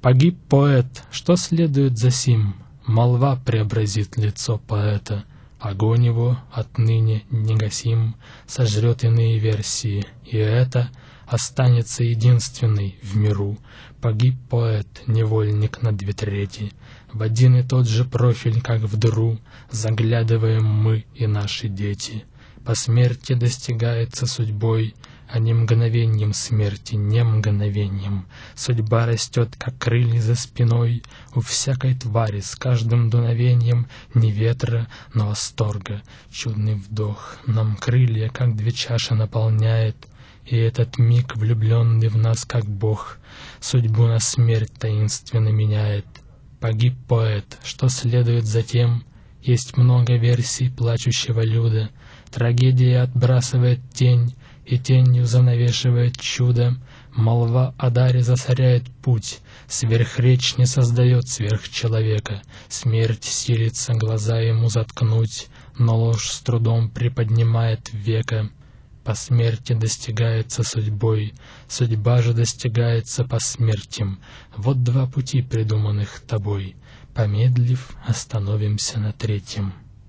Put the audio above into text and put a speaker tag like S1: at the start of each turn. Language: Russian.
S1: Погиб поэт, что следует за сим? Молва преобразит лицо поэта. Огонь его отныне негасим сожрет иные версии, и это останется единственной в миру. Погиб поэт, невольник на 2/3. В один и тот же профиль, как в дыру, заглядываем мы и наши дети. По смерти достигается судьбой, а не мгновеньем смерти, не мгновеньем. Судьба растет, как крылья за спиной у всякой твари с каждым дуновением не ветра, но восторга. Чудный вдох нам крылья, как 2 чаши, наполняет, и этот миг, влюбленный в нас, как Бог, судьбу на смерть таинственно меняет. Погиб поэт, что следует за тем? Есть много версий плачущего люда. Трагедия отбрасывает тень, и тенью занавешивает чудо. Молва о даре засоряет путь, сверхречь не создает сверхчеловека. Смерть силится глаза ему заткнуть, но ложь с трудом приподнимает века. По смерти достигается судьбой, судьба же достигается по смертям. Вот 2 пути, придуманных тобой. Помедлив, остановимся на 3.